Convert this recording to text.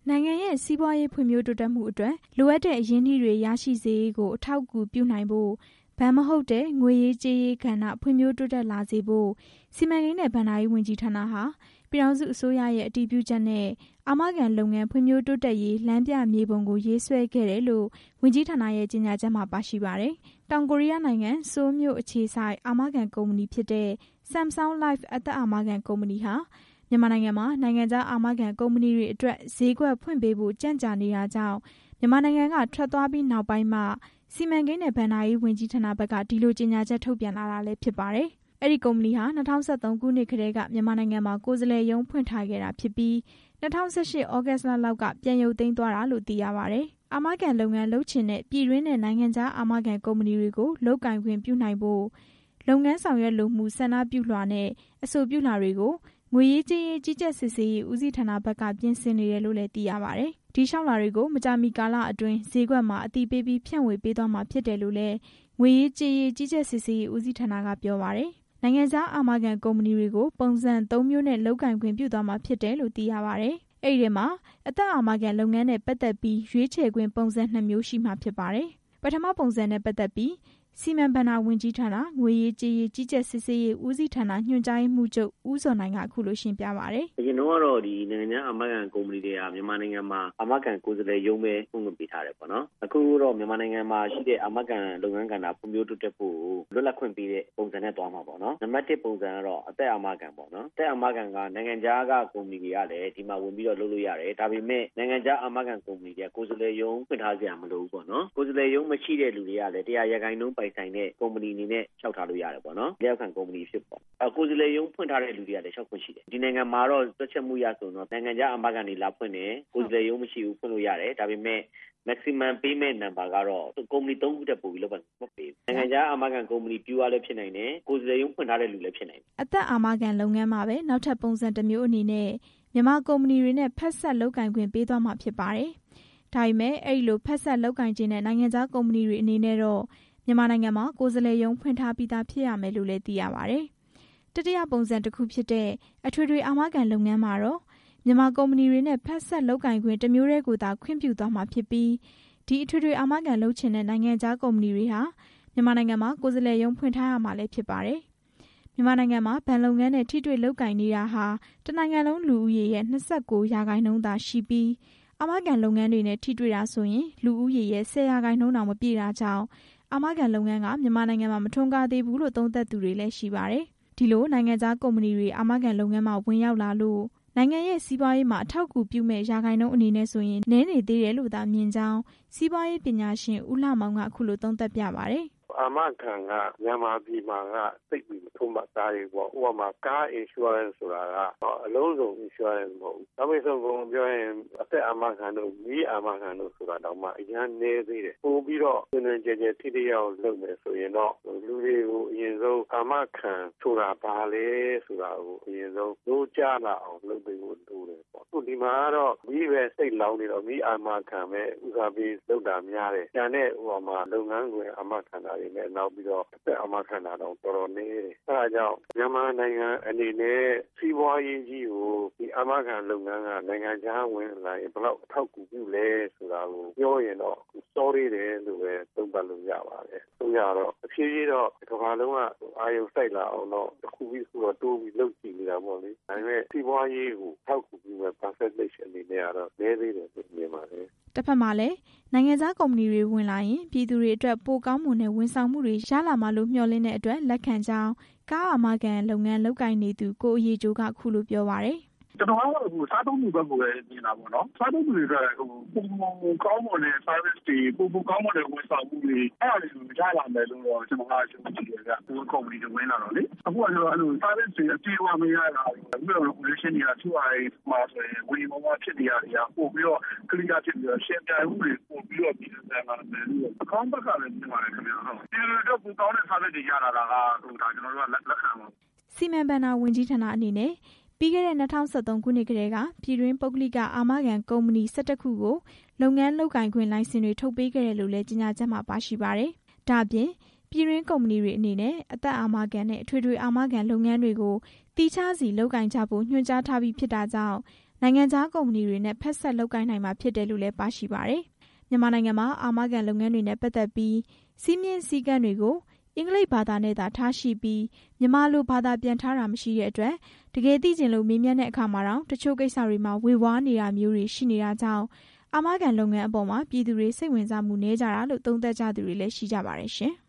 နိုင်ငံရဲ့စီးပွားရေးဖွံ့ဖြိုးတိုးတက်မှုအတွက်လိုအပ်တဲ့အရင်းအနှီးတွေရရှိစေရေးကိုအထောက်အကူပြုနိုင်ဖို့ဘဏ်မဟုတ်တဲ့ငွေရေးကြေးရေးကဏ္ဍဖွံ့ဖြိုးတိုးတက်လာစေဖို့စီမံကိန်းနဲ့ဘဏ္ဍာရေးဝန်ကြီးဌာနဟာပြည်ထောင်စုအစိုးရရဲ့အတည်ပြုချက်နဲ့အာမခံလုပ်ငန်းဖွံ့ဖြိုးတိုးတက်ရေးလမ်းပြမြေပုံကိုရေးဆွဲခဲ့တယ်လို့ဝန်ကြီးဌာနရဲ့ကြေညာချက်မှာပါရှိပါတယ်။တောင်ကိုရီးယားနိုင်ငံဆိုးလ်မြို့အခြေစိုက်အာမခံကုမ္ပဏီဖြစ်တဲ့ Samsung Life အသက်အာမခံကုမ္ပဏီဟာမြန်မာနိုင်ငံမှာနိုင်ငံခြားအာမခံကုမ္ပဏီတွေအတွက်ဈေးကွက်ဖွင့်ပေးဖို့ကြန့်ကြာနေတာကြောင့်မြန်မာနိုင်ငံကထွက်သွားပြီးနောက်ပိုင်းမှာစီမံကိန်းနဲ့ဘဏ္ဍာရေးဝန်ကြီးဌာနဘက်ကဒီလိုကြေညာချက်ထုတ်ပြန်လာတာလည်းဖြစ်ပါတယ်။အဲ့ဒီကုမ္ပဏီဟာ2013ခုနှစ်ကတည်းကမြန်မာနိုင်ငံမှာကိုယ်စားလှယ်ရုံးဖွင့်ထားခဲ့တာဖြစ်ပြီး2018ဩဂတ်လလောက်ကပြန်ရုပ်သိမ်းသွားတာလို့သိရပါတယ်။အာမခံလုပ်ငန်းလုပ်ချင်တဲ့ပြည်တွင်းနဲ့နိုင်ငံခြားအာမခံကုမ္ပဏီတွေကိုလုပ်ကိုင်ခွင့်ပြုနိုင်ဖို့လုပ်ငန်းဆောင်ရွက်လိုမှုဆန္ဒပြုလွှာနဲ့အဆိုပြုလွှာတွေကိုငွေရေးကြေးရေးကြီးကြပ်စစ်ဆေးရေးဦးစီးဌာနဘက်ကပြင်ဆင်နေတယ်လို့လည်းသိရပါတယ်။ဒီလျှောက်လွှာတွေကိုမကြာမီကာလအတွင်းဈေးကွက်မှာအတည်ပြုပြီးဖြန့်ဝေပေးသွားမှာဖြစ်တယ်လို့လည်းငွေရေးကြေးရေးကြီးကြပ်စစ်ဆေးရေးဦးစီးဌာနကပြောပါတယ်။နိုင်ငံခြားအာမခံကုမ္ပဏီတွေကိုပုံစံ3မျိုးနဲ့လုပ်ကိုင်ခွင့်ပြုသွားမှာဖြစ်တယ်လို့သိရပါတယ်။အဲ့ဒီမှာအသက်အာမခံလုပ်ငန်းနဲ့ပတ်သက်ပြီးရွေးချယ်ခွင့်ပုံစံ2မျိုးရှိမှာဖြစ်ပါတယ်။ပထမပုံစံနဲ့ပတ်သက်ပြီးစီမံဘဏ္ဍာဝန်ကြီးဌာနငွေရေးကြေးရေးကြီးကြပ်စစ်ဆေးရေးဦးစီးဌာနညွှန်ကြားရေးမှူးချုပ်ဦးစောနိုင်ကအခုလိုရှင်းပြပါတယ်။အရင်ကတော့ဒီနိုင်ငံခြားအာမခံကုမ္ပဏီတွေကမြန်မာနိုင်ငံမှာအာမခံကိုယ်စားလှယ်ရုံးပဲဖွင့်ခွင့်ပေးထားတယ်ပေါ့နော်။အခုတော့မြန်မာနိုင်ငံမှာရှိတဲ့အာမခံလုပ်ငန်းကဏ္ဍဖွံ့ဖြိုးတိုးတက်ဖို့လွတ်လပ်ခွင့်ပေးတဲ့ပုံစံနဲ့သွားမှာပေါ့နော်။နံပါတ်1ပုံစံကတော့အသက်အာမခံပေါ့နော်။အသက်အာမခံကနိုင်ငံခြားကကုမ္ပဏီတွေကလည်းဒီမှာဝင်ပြီးတော့လုပ်လို့ရတယ်။ဒါပေမဲ့နိုင်ငံခြားအာမခံကုမ္ပဏီတွေကကိုယ်စားလှယ်ရုံးဖွင့်ထားစရာမလိုဘူးပေါ့နော်။ကိုယ်စားလှယ်ရုံးမရှိတဲ့လူတွေကလည်း100%ပိုင်ဆိုင်တဲ့ကုမ္ပဏီအနေနဲ့လျှောက်ထားလို့ရတယ်ပေါ့နော်။လက်ခံကုမ္ပဏီဖြစ်ပေါ့။ကိုယ်စားလှယ်ရုံးဖွင့်ထားတဲ့လူတွေကလည်းလျှောက်ခွင့်ရှိတယ်။ဒီနိုင်ငံမှာတော့တွက်ချက်မှုရဆိုတော့နိုင်ငံခြားအာမခံတွေလာဖွင့်တယ်ကိုယ်စားလှယ်ရုံးမရှိဘူးဖွင့်လို့ရတယ်။ဒါပေမဲ့maximum payment number ကတော့ကုမ္ပဏီ3ခုတက်ပို့ပြီးလုပ်ပါမပေးဘူး။နိုင်ငံခြားအာမခံကုမ္ပဏီပြူရလည်းဖြစ်နိုင်တယ်။ကိုယ်စားလှယ်ရုံးဖွင့်ထားတဲ့လူလည်းဖြစ်နိုင်တယ်။အသက်အာမခံလုပ်ငန်းမှာပဲနောက်ထပ်ပုံစံတစ်မျိုးအနေနဲ့မြန်မာကုမ္ပဏီတွေနဲ့ဖက်ဆက်လုပ်ကိုင်ခွင့်ပေးသွားမှာဖြစ်ပါတယ်။ဒါပေမဲ့အဲ့လိုဖက်ဆက်လုပ်ကိုင်ခြင်းတဲ့နိုင်ငံခြားကုမ္ပဏီတွေအနေနဲ့တော့မြန်မာနိုင်ငံမှာကိုယ်စားလှယ်ရုံးဖွင့်ထားပြီးသားဖြစ်ရမယ်လို့လည်းသိရပါတယ်။တတိယပုံစံတစ်ခုဖြစ်တဲ့အထွေထွေအာမခံလုပ်ငန်းမှာတော့မြန်မာကုမ္ပဏီတွေနဲ့ဖက်ဆက်လုပ်ကိုင်ခွင့်တစ်မျိုးတည်းကိုသာခွင့်ပြုသွားမှာဖြစ်ပြီးဒီအထွေထွေအာမခံလုပ်ချင်တဲ့နိုင်ငံခြားကုမ္ပဏီတွေဟာမြန်မာနိုင်ငံမှာကိုယ်စားလှယ်ရုံးဖွင့်ထားရမှာလည်းဖြစ်ပါတယ်။မြန်မာနိုင်ငံမှာဘဏ်လုပ်ငန်းနဲ့ထိတွေ့လုပ်ကိုင်နေတာဟာတနိုင်ငံလုံးလူဦးရေရဲ့29%သာရှိပြီးအာမခံလုပ်ငန်းတွေနဲ့ထိတွေ့တာဆိုရင်လူဦးရေရဲ့10%တောင်မပြည့်တာကြောင့်အာမခံလုပ်ငန်းကမြန်မာနိုင်ငံမှာမထွန်းကားသေးဘူးလို့သုံးသပ်သူတွေလည်းရှိပါတယ်။ဒီလိုနိုင်ငံခြားကုမ္ပဏီတွေအာမခံလုပ်ငန်းမှာဝင်ရောက်လာလို့နိုင်ငံရဲ့စီးပွားရေးမှာအထောက်အကူပြုမဲ့ရာခိုင်နှုန်းအနေနဲ့ဆိုရင်နည်းနေသေးတယ်လို့သာမြင်ကြောင်းစီးပွားရေးပညာရှင်ဦးလှမောင်ကအခုလိုသုံးသပ်ပြပါတယ်။အာမခံကမြန်မာပြည်မှာကသိပြီးမထုံးမသားတွေပေါ့ဥပမာကား insurance ဆိုတာကအလုံးစုံ insurance မဟုတ်ဘူး။ဒါပေမဲ့ဆိုပြောရင်အသက်အာမခံတို့မီးအာမခံတို့ဆိုတာတော့မှအရင်နည်းသေးတယ်။ပို့ပြီးတော့တွင်ကြဲကြဲထိထိရောက်လုပ်မယ်ဆိုရင်တော့လူတွေကိုအရင်ဆုံးအာမခံဆိုတာဘာလဲဆိုတာကိုအရင်ဆုံးလို့ကြားလာအောင်လုပ်ပေးဖို့လိုတယ်ပေါ့။အခုဒီမှာကတော့မီးပဲစိတ်လောင်းနေတော့မီးအာမခံပဲဥစားပြီးလုပ်တာများတယ်။ကျန်တဲ့လုပ်ငန်းခွင်အာမခံတာနဲ့နောက်ပြီးတော့အသက်အာမခံတာတော့တော်တော်နည်းတယ်။အဲဒါကြောင့်မြန်မာနိုင်ငံအနေနဲ့စီးပွားရေးကြီးကိုဒီအာမခံလုပ်ငန်းကနိုင်ငံခြားဝင်လာရင်ဘယ်လောက်အထောက်အကူပြုလဲဆိုတာကိုပြောရင်တော့စောသေးတယ်လို့ပဲသုံးသပ်လို့ရပါတယ်။ဆိုရတော့အဖြည်းဖြည်းတော့ကမ္ဘာလုံးကအာရုံစိုက်လာအောင်တော့တစ်ခုပြီးတစ်ခုတော့တိုးပြီးလုပ်ကြည့်နေတာပေါ့လေ။ဒါပေမဲ့စီးပွားရေးကိုထောက်ကူပြုမဲ့ percentage အနေနဲ့ကတော့နည်းသေးတယ်လို့မြင်ပါတယ်။တစ်ဖက်မှာလည်းနိုင်ငံခြားကုမ္ပဏီတွေဝင်လာရင်ပြည်သူတွေအတွက်ပိုကောင်းမွန်တဲ့ဝန်ဆောင်မှုတွေရလာမှာလို့မျှော်လင့်တဲ့အတွက်လက်ခံကြောင်းကားအာမခံလုပ်ငန်းလုပ်ကိုင်နေသူကိုအရေးကျိုးကခုလိုပြောပါတယ်။ကျွန်တော်ကတော့စားသုံးမှုဘက်ကိုပဲမြင်တာပေါ့နော်။စားသုံးမှုတွေအတွက်ပိုကောင်းမွန်တဲ့ service တွေပိုကောင်းမွန်တဲ့ဝန်ဆောင်မှုတွေအဲ့ဒါတွေကိုရလာမယ်လို့တော့ကျွန်တော်ကရှင်းပြတယ်ဗျ။ကိုကုမ္ပဏီတွေဝင်လာတော့လေ။အခုကကျွန်တော်အဲ့လို service တွေအပြည့်အဝမရတာပြီးတော့ regulation တွေကသူ့ဟာမှာဆိုရင်ဝီမောမဖြစ်နေရတယ်ပို့ပြီးတော့ clear ဖြစ်ပြီးတော့ရှင်းပြမှုတွေပို့ပြီးတော့ပြည်သူတွေမှာလည်းအကောင့်ဘက်ကလည်းမြင်ပါတယ်ခင်ဗျာ။ဒီလိုတော့ပိုကောင်းတဲ့ service တွေရလာတာကဒါကျွန်တော်တို့ကလက်ခံပါစီမံဘဏ္ဍာဝန်ကြီးဌာနအနေနဲ့ပြီးခဲ့တဲ့2013ခုနှစ်ကတည်းကပြည်တွင်းပုဂ္ဂလိကအာမခံကုမ္ပဏီ17ခုကိုလုပ်ငန်းလုပ်ကိုင်ခွင့်လိုင်စင်တွေထုတ်ပေးခဲ့တယ်လို့လည်းကြေညာချက်မှာပါရှိပါတယ်။ဒါ့အပြင်ပြည်တွင်းကုမ္ပဏီတွေအနေနဲ့အသက်အာမခံနဲ့အထွေထွေအာမခံလုပ်ငန်းတွေကိုတီးခြားစီလုပ်ကိုင်ကြဖို့ညွှန်ကြားထားပြီးဖြစ်တာကြောင့်နိုင်ငံခြားကုမ္ပဏီတွေနဲ့ဖက်ဆက်လုပ်ကိုင်နိုင်မှာဖြစ်တယ်လို့လည်းပါရှိပါတယ်။မြန်မာနိုင်ငံမှာအာမခံလုပ်ငန်းတွေနဲ့ပတ်သက်ပြီးစည်းမျဉ်းစည်းကမ်းတွေကိုအင်္ဂလိပ်ဘာသာနဲ့သာထားရှိပြီးမြန်မာလိုဘာသာပြန်ထားတာမရှိတဲ့အတွက်တကယ်သိချင်လို့မေးမြန်းတဲ့အခါမှာတော့တချို့ကိစ္စတွေမှာဝေဝါးနေတာမျိုးတွေရှိနေတာကြောင့်အာမခံလုပ်ငန်းအပေါ်မှာပြည်သူတွေစိတ်ဝင်စားမှုနည်းကြတာလို့သုံးသပ်ကြသူတွေလည်းရှိကြပါတယ်ရှင်။